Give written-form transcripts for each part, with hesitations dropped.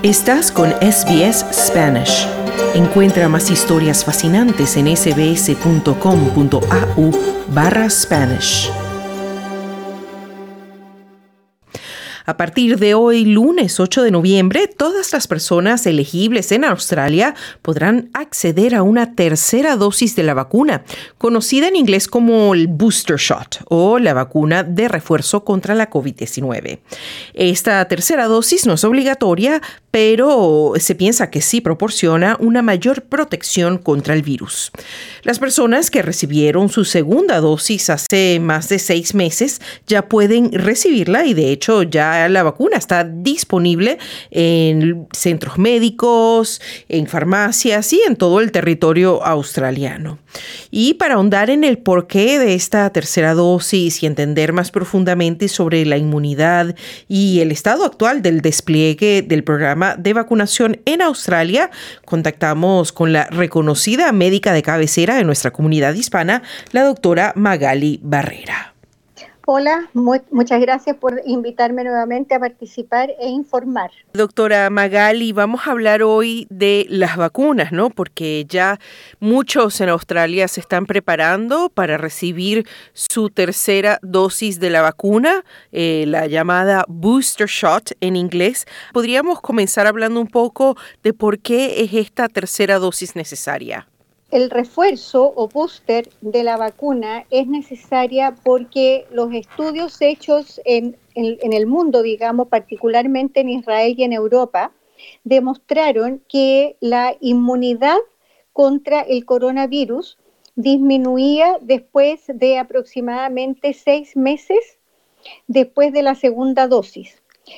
Estás con SBS Spanish. Encuentra más historias fascinantes en sbs.com.au/Spanish. A partir de hoy, lunes 8 de noviembre, todas las personas elegibles en Australia podrán acceder a una tercera dosis de la vacuna, conocida en inglés como el booster shot o la vacuna de refuerzo contra la COVID-19. Esta tercera dosis no es obligatoria, pero se piensa que sí proporciona una mayor protección contra el virus. Las personas que recibieron su segunda dosis hace más de 6 meses ya pueden recibirla y de hecho ya la vacuna está disponible en centros médicos, en farmacias y en todo el territorio australiano. Y para ahondar en el porqué de esta tercera dosis y entender más profundamente sobre la inmunidad y el estado actual del despliegue del programa de vacunación en Australia, contactamos con la reconocida médica de cabecera de nuestra comunidad hispana, la doctora Magali Barrera. Hola, muchas gracias por invitarme nuevamente a participar e informar. Doctora Magali, vamos a hablar hoy de las vacunas, ¿no? Porque ya muchos en Australia se están preparando para recibir su tercera dosis de la vacuna, la llamada booster shot en inglés. ¿Podríamos comenzar hablando un poco de por qué es esta tercera dosis necesaria? El refuerzo o booster de la vacuna es necesaria porque los estudios hechos en el mundo, digamos, particularmente en Israel y en Europa, demostraron que la inmunidad contra el coronavirus disminuía después de aproximadamente 6 meses después de la segunda dosis.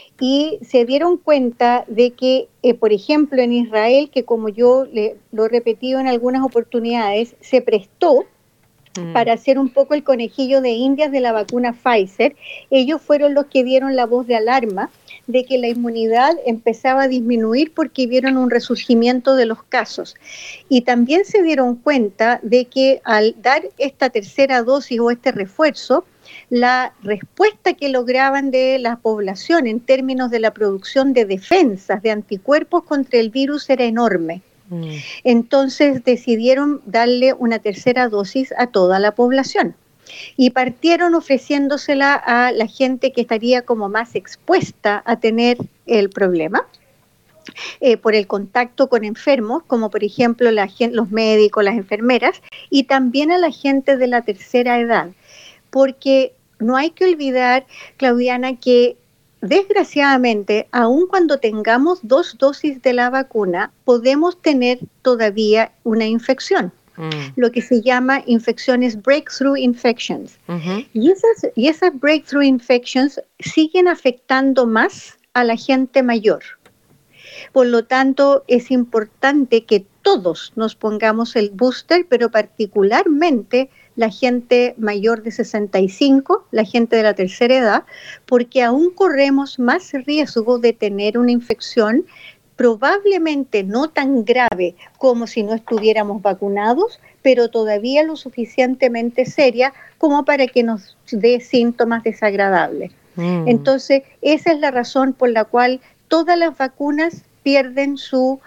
Y se dieron cuenta de que, por ejemplo, en Israel, que como yo lo he repetido en algunas oportunidades, se prestó para hacer un poco el conejillo de Indias de la vacuna Pfizer. Ellos fueron los que dieron la voz de alarma de que la inmunidad empezaba a disminuir porque vieron un resurgimiento de los casos. Y también se dieron cuenta de que al dar esta tercera dosis o este refuerzo, la respuesta que lograban de la población en términos de la producción de defensas, de anticuerpos contra el virus era enorme. Entonces decidieron darle una tercera dosis a toda la población y partieron ofreciéndosela a la gente que estaría como más expuesta a tener el problema. Por el contacto con enfermos, como por ejemplo los médicos, las enfermeras, y también a la gente de la tercera edad. Porque no hay que olvidar, Claudiana, que desgraciadamente, aun cuando tengamos 2 dosis de la vacuna, podemos tener todavía una infección, lo que se llama infecciones breakthrough infections. Y esas breakthrough infections siguen afectando más a la gente mayor. Por lo tanto, es importante que todos nos pongamos el booster, pero particularmente la gente mayor de 65, la gente de la tercera edad, porque aún corremos más riesgo de tener una infección probablemente no tan grave como si no estuviéramos vacunados, pero todavía lo suficientemente seria como para que nos dé síntomas desagradables. Entonces, esa es la razón por la cual todas las vacunas pierden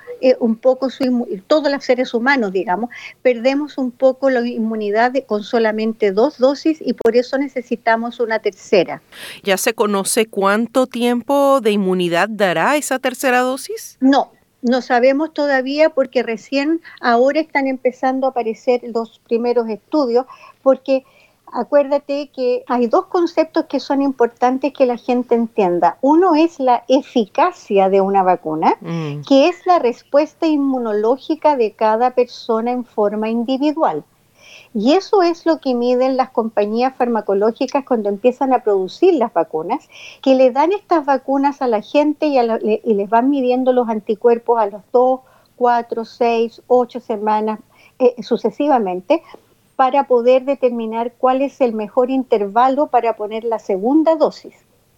todos los seres humanos, digamos, perdemos un poco la inmunidad con solamente 2 dosis y por eso necesitamos una tercera. ¿Ya se conoce cuánto tiempo de inmunidad dará esa tercera dosis? No sabemos todavía porque recién ahora están empezando a aparecer los primeros estudios, porque acuérdate que hay 2 conceptos que son importantes que la gente entienda. Uno es la eficacia de una vacuna, que es la respuesta inmunológica de cada persona en forma individual. Y eso es lo que miden las compañías farmacológicas cuando empiezan a producir las vacunas, que le dan estas vacunas a la gente y les van midiendo los anticuerpos a los 2, 4, 6, 8 semanas sucesivamente, para poder determinar cuál es el mejor intervalo para poner la segunda dosis.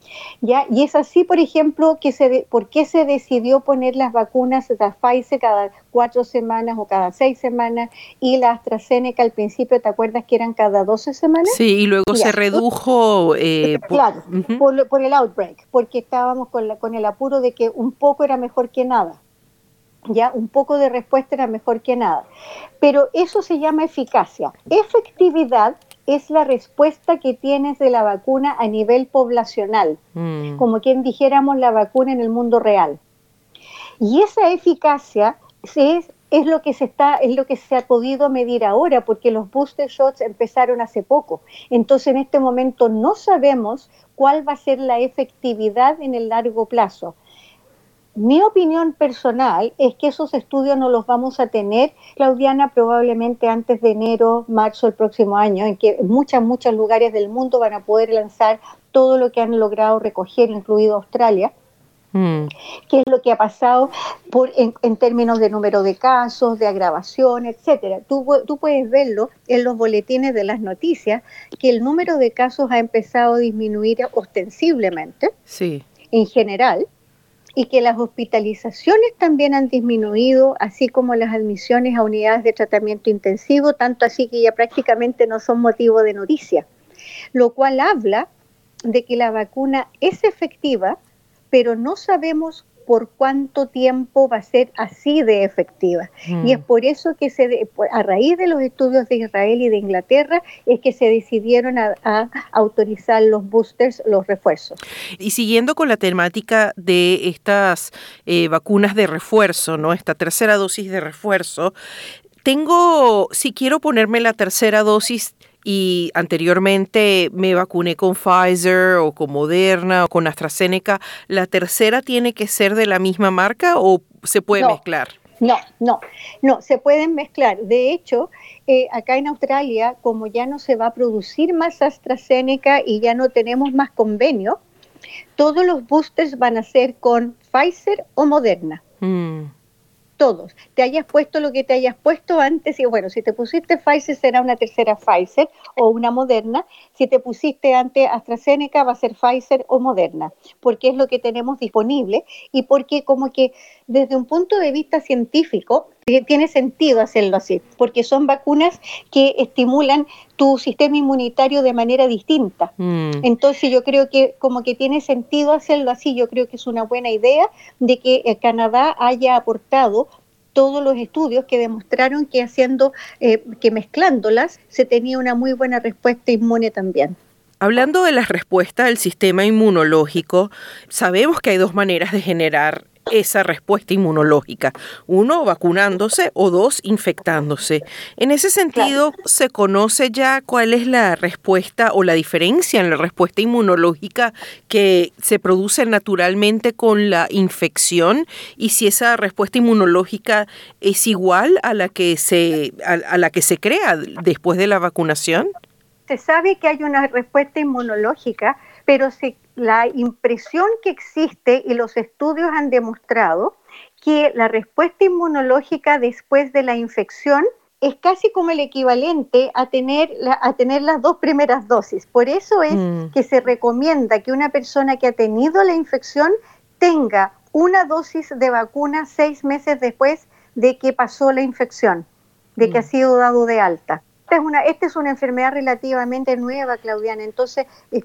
¿Ya? Y es así, por ejemplo, ¿por qué se decidió poner las vacunas de la Pfizer cada 4 semanas o cada 6 semanas y la AstraZeneca al principio, ¿te acuerdas que eran cada 12 semanas? Sí, y luego Ya, se redujo. claro, Ujú. por el outbreak, porque estábamos con el apuro de que un poco era mejor que nada. Ya, un poco de respuesta era mejor que nada. Pero eso se llama eficacia. Efectividad es la respuesta que tienes de la vacuna a nivel poblacional, como quien dijéramos la vacuna en el mundo real. Y esa eficacia es lo que se ha podido medir ahora, porque los booster shots empezaron hace poco. Entonces, en este momento no sabemos cuál va a ser la efectividad en el largo plazo. Mi opinión personal es que esos estudios no los vamos a tener, Claudiana, probablemente antes de enero, marzo del próximo año, en que muchos lugares del mundo van a poder lanzar todo lo que han logrado recoger, incluido Australia. ¿Qué es lo que ha pasado en términos de número de casos, de agravación, etcétera? Tú puedes verlo en los boletines de las noticias, que el número de casos ha empezado a disminuir ostensiblemente, Sí. en general, y que las hospitalizaciones también han disminuido, así como las admisiones a unidades de tratamiento intensivo, tanto así que ya prácticamente no son motivo de noticia, lo cual habla de que la vacuna es efectiva, pero no sabemos por cuánto tiempo va a ser así de efectiva. Y es por eso que a raíz de los estudios de Israel y de Inglaterra, es que se decidieron a autorizar los boosters, los refuerzos. Y siguiendo con la temática de estas vacunas de refuerzo, ¿no? Esta tercera dosis de refuerzo, si quiero ponerme la tercera dosis y anteriormente me vacuné con Pfizer o con Moderna o con AstraZeneca, ¿la tercera tiene que ser de la misma marca o se puede mezclar? No, se pueden mezclar. De hecho, acá en Australia, como ya no se va a producir más AstraZeneca y ya no tenemos más convenio, todos los boosters van a ser con Pfizer o Moderna. Todos. Te hayas puesto lo que te hayas puesto antes, y bueno, si te pusiste Pfizer será una tercera Pfizer o una Moderna, si te pusiste antes AstraZeneca va a ser Pfizer o Moderna, porque es lo que tenemos disponible y porque como que desde un punto de vista científico tiene sentido hacerlo así, porque son vacunas que estimulan tu sistema inmunitario de manera distinta. Entonces yo creo que como que tiene sentido hacerlo así, yo creo que es una buena idea de que Canadá haya aportado todos los estudios que demostraron que que mezclándolas se tenía una muy buena respuesta inmune también. Hablando de la respuesta del sistema inmunológico, sabemos que hay dos maneras de generar esa respuesta inmunológica. Uno, vacunándose, o dos, infectándose. En ese sentido, Claro. ¿se conoce ya cuál es la respuesta o la diferencia en la respuesta inmunológica que se produce naturalmente con la infección? Y si esa respuesta inmunológica es igual a la que se crea después de la vacunación. Se sabe que hay una respuesta inmunológica, pero la impresión que existe y los estudios han demostrado que la respuesta inmunológica después de la infección es casi como el equivalente a tener las 2 primeras dosis. Por eso es que se recomienda que una persona que ha tenido la infección tenga una dosis de vacuna 6 meses después de que pasó la infección, de que ha sido dado de alta. Esta es una enfermedad relativamente nueva, Claudiana, entonces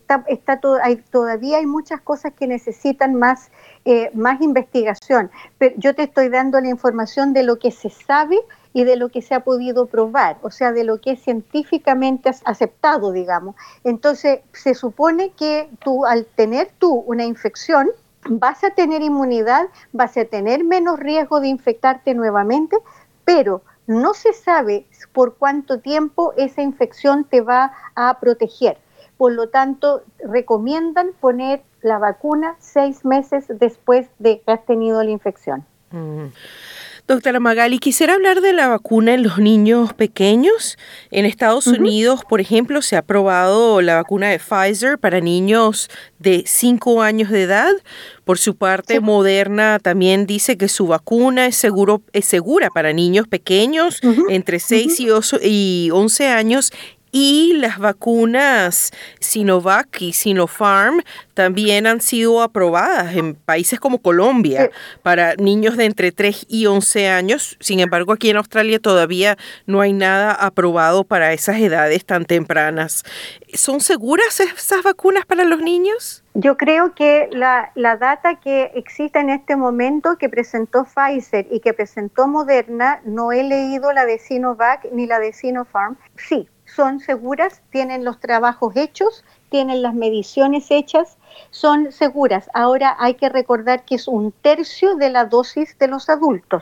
todavía hay muchas cosas que necesitan más investigación, pero yo te estoy dando la información de lo que se sabe y de lo que se ha podido probar, o sea, de lo que es científicamente aceptado, digamos. Entonces, se supone que al tener una infección, vas a tener inmunidad, vas a tener menos riesgo de infectarte nuevamente, pero no se sabe por cuánto tiempo esa infección te va a proteger. Por lo tanto, recomiendan poner la vacuna 6 meses después de que has tenido la infección. Doctora Magali, quisiera hablar de la vacuna en los niños pequeños. En Estados Unidos, por ejemplo, se ha aprobado la vacuna de Pfizer para niños de 5 años de edad. Por su parte, Moderna también dice que su vacuna es segura para niños pequeños entre 6 y 11 años. Y las vacunas Sinovac y Sinopharm también han sido aprobadas en países como Colombia para niños de entre 3 y 11 años. Sin embargo, aquí en Australia todavía no hay nada aprobado para esas edades tan tempranas. ¿Son seguras esas vacunas para los niños? Yo creo que la data que existe en este momento que presentó Pfizer y que presentó Moderna, no he leído la de Sinovac ni la de Sinopharm. Sí, son seguras, tienen los trabajos hechos, tienen las mediciones hechas, son seguras. Ahora hay que recordar que es 1/3 de la dosis de los adultos.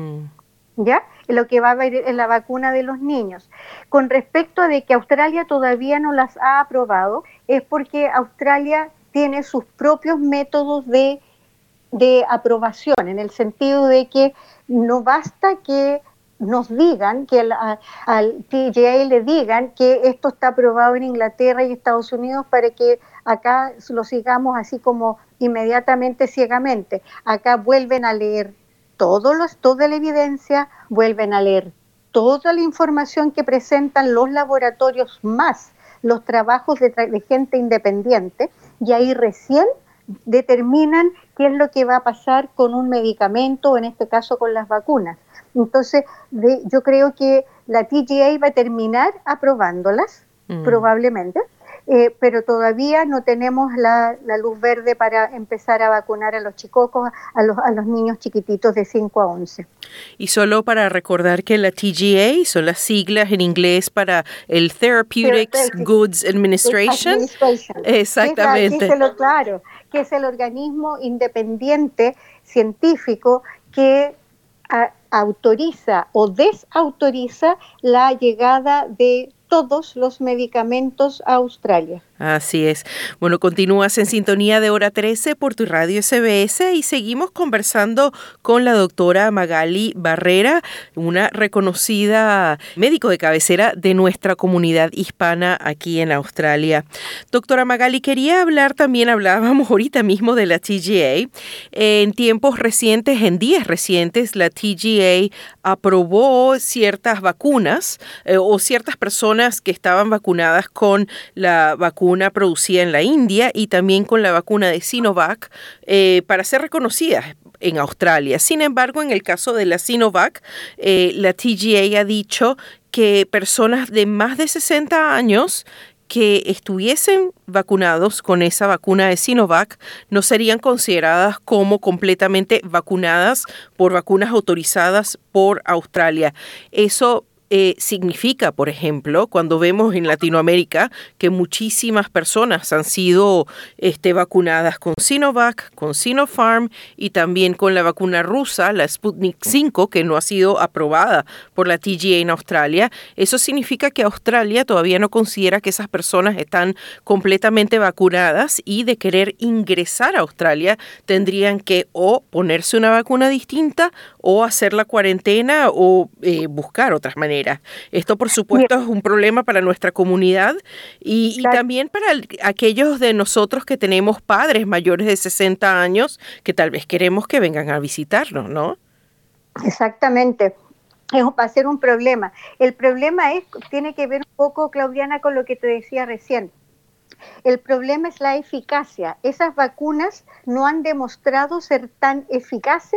¿Ya? Lo que va a haber en la vacuna de los niños. Con respecto a de que Australia todavía no las ha aprobado, es porque Australia tiene sus propios métodos de aprobación, en el sentido de que no basta que nos digan, que al TGA le digan que esto está aprobado en Inglaterra y Estados Unidos para que acá lo sigamos así como inmediatamente, ciegamente. Acá vuelven a leer toda la evidencia, vuelven a leer toda la información que presentan los laboratorios más los trabajos de gente independiente, y ahí recién determinan qué es lo que va a pasar con un medicamento, o en este caso con las vacunas. Entonces, yo creo que la TGA va a terminar aprobándolas, probablemente, pero todavía no tenemos la luz verde para empezar a vacunar a los chicocos, a los niños chiquititos de 5 a 11. Y solo para recordar que la TGA son las siglas en inglés para el Therapeutics Goods Administration. Exactamente. Que es el organismo independiente científico que autoriza o desautoriza la llegada de todos los medicamentos a Australia. Así es. Bueno, continúas en sintonía de Hora 13 por tu radio SBS y seguimos conversando con la doctora Magali Barrera, una reconocida médico de cabecera de nuestra comunidad hispana aquí en Australia. Doctora Magali, quería hablábamos ahorita mismo de la TGA. En tiempos recientes, en días recientes, la TGA aprobó ciertas vacunas o ciertas personas que estaban vacunadas con la vacuna producida en la India y también con la vacuna de Sinovac para ser reconocidas en Australia. Sin embargo, en el caso de la Sinovac, la TGA ha dicho que personas de más de 60 años que estuviesen vacunados con esa vacuna de Sinovac no serían consideradas como completamente vacunadas por vacunas autorizadas por Australia. Eso significa, por ejemplo, cuando vemos en Latinoamérica que muchísimas personas han sido vacunadas con Sinovac, con Sinopharm y también con la vacuna rusa, la Sputnik 5, que no ha sido aprobada por la TGA en Australia. Eso significa que Australia todavía no considera que esas personas están completamente vacunadas y de querer ingresar a Australia tendrían que o ponerse una vacuna distinta o hacer la cuarentena o buscar otras maneras. Esto, por supuesto, es un problema para nuestra comunidad y también para aquellos de nosotros que tenemos padres mayores de 60 años que tal vez queremos que vengan a visitarnos, ¿no? Exactamente. Va a ser un problema. El problema tiene que ver un poco, Claudiana, con lo que te decía recién. El problema es la eficacia. Esas vacunas no han demostrado ser tan eficaces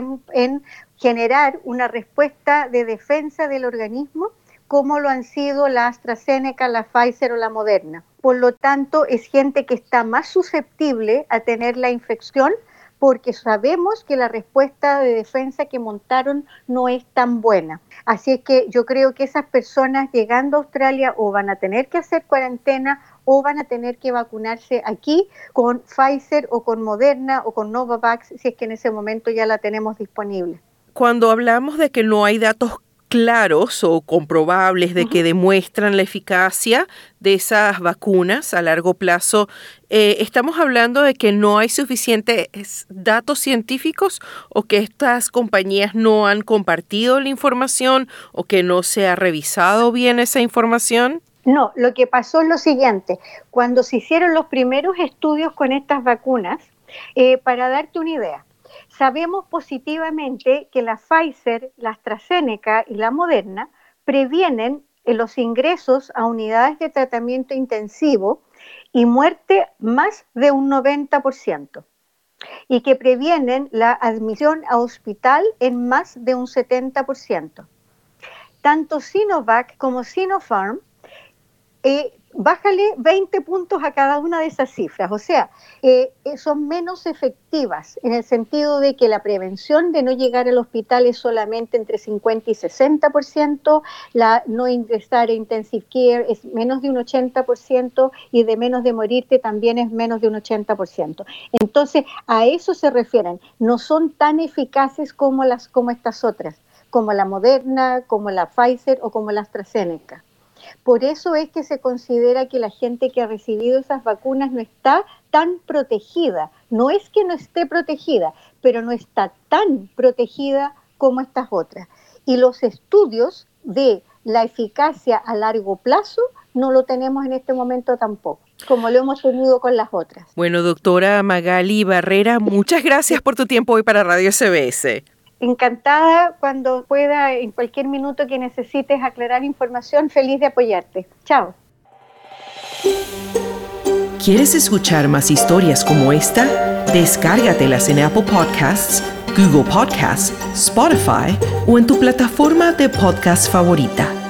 en generar una respuesta de defensa del organismo como lo han sido la AstraZeneca, la Pfizer o la Moderna. Por lo tanto, es gente que está más susceptible a tener la infección porque sabemos que la respuesta de defensa que montaron no es tan buena. Así es que yo creo que esas personas llegando a Australia o van a tener que hacer cuarentena o van a tener que vacunarse aquí con Pfizer o con Moderna o con Novavax, si es que en ese momento ya la tenemos disponible. Cuando hablamos de que no hay datos claros o comprobables de que demuestran la eficacia de esas vacunas a largo plazo, ¿estamos hablando de que no hay suficientes datos científicos o que estas compañías no han compartido la información o que no se ha revisado bien esa información? No, lo que pasó es lo siguiente. Cuando se hicieron los primeros estudios con estas vacunas, para darte una idea, sabemos positivamente que la Pfizer, la AstraZeneca y la Moderna previenen en los ingresos a unidades de tratamiento intensivo y muerte más de un 90%, y que previenen la admisión a hospital en más de un 70%. Tanto Sinovac como Sinopharm, bájale 20 puntos a cada una de esas cifras, o sea, son menos efectivas en el sentido de que la prevención de no llegar al hospital es solamente entre 50 y 60%, la no ingresar a intensive care es menos de un 80% y de menos de morirte también es menos de un 80%. Entonces, a eso se refieren, no son tan eficaces como estas otras, como la Moderna, como la Pfizer o como la AstraZeneca. Por eso es que se considera que la gente que ha recibido esas vacunas no está tan protegida. No es que no esté protegida, pero no está tan protegida como estas otras. Y los estudios de la eficacia a largo plazo no lo tenemos en este momento tampoco, como lo hemos tenido con las otras. Bueno, doctora Magali Barrera, muchas gracias por tu tiempo hoy para Radio SBS. Encantada, cuando pueda, en cualquier minuto que necesites aclarar información, feliz de apoyarte. Chao. ¿Quieres escuchar más historias como esta? Descárgatelas en Apple Podcasts, Google Podcasts, Spotify o en tu plataforma de podcast favorita.